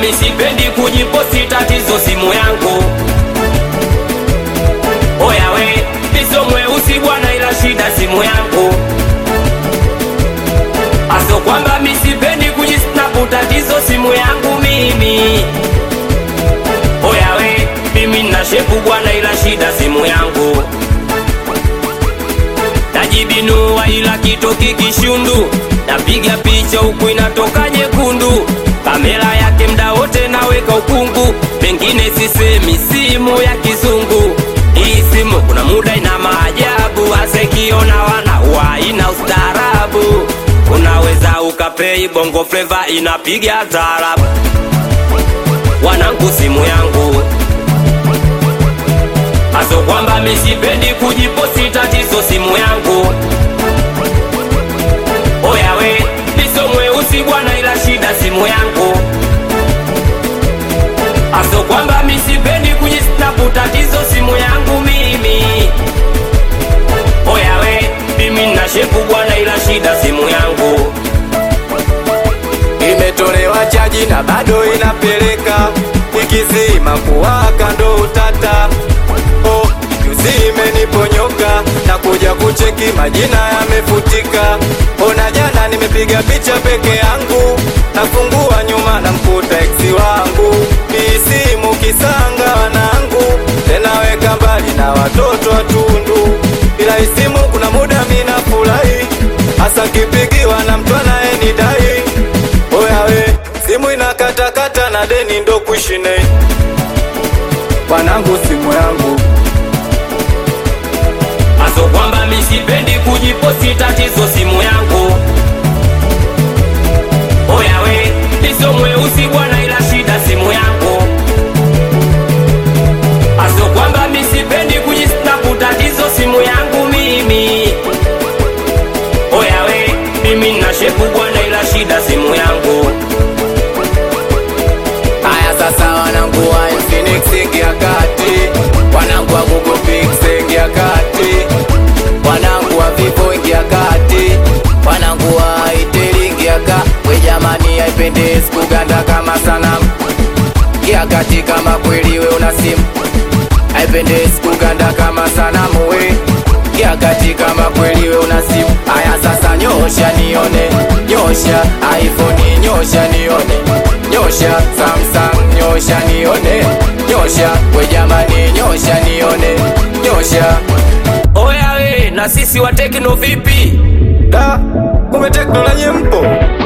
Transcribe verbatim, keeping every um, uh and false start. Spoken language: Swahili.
mimi sipendi kujiposti, tatizo simu yangu. Oya we, miso mweusi bwana, ila shida simu yangu. Aso kwamba mimi sipendi kujisnap, tatizo simu yangu mimi. Oya we, mimi nina shepu bwana, ila shida simu yangu. Najibinua ila kitoki kishundu, napiga picha huku inatoka nyekundu. Kamera yake mda wote naweka ukungu, pengine sisemi simu ya kizungu. Hii simu kuna muda ina maajabu, asekiona wana wa ina ustarabu. Unaweza ukapei bongo flavor inapiga taarabu. Wanangu simu yangu. Aso kwamba mimi sipendi kujiposti, tatizo simu yangu. Oya we, miso mweusi bwana, ila shida simu yangu. Aso kwamba mimi sipendi kujisnap, tatizo simu yangu mimi. Oya we, mimi nina shepu bwana, ila shida simu yangu. Imetolewa chaji na bado inapeleka, ikizima kuwaka ndo utata. Oh, yuzi niponyoka na kuja kucheki majina yamefutika. Ona jana nimepiga picha peke yangu, nafungua nyuma na mkuta eksi wangu. Hii simu kisanga wanangu, tena weka mbali na watoto watundu. Ila hii simu kuna muda mina furahi, hasa kipigiwa na mtu anayenidai. Oya we, simu inakata kata na deni ndo kuishine. Wanangu simu yangu. Aso kwamba mimi sipendi kujiposti, tatizo simu yangu. Oya we, miso mweusi bwana, ila shida simu yangu. Aso kwamba mimi sipendi kujisnap, tatizo simu yangu mimi. Oya we, mimi nina shepu bwana, ila shida simu yangu. Aya sasa wanangu wa Infinix ingia kati, wanangu wa Google Pixel ingia kati, wanangu wa Vivo ingia kati, wanangu wa Itel ingia kati. We jamani, haipendezi kuganda kama sanamu. Ingia kati kama kweli we una simu, haipendezi kuganda kama sanamu we. Ingia kati kama kweli we una simu. Aya sasa nyosha nione, nyosha iPhone, nyosha nione, nyosha Samsung, nyosha nione, nyosha we jamani, nyosha nione, nyosha. Oya we, na sisi wa Tekno vipi? Da, kumbe Tekno na nyempo.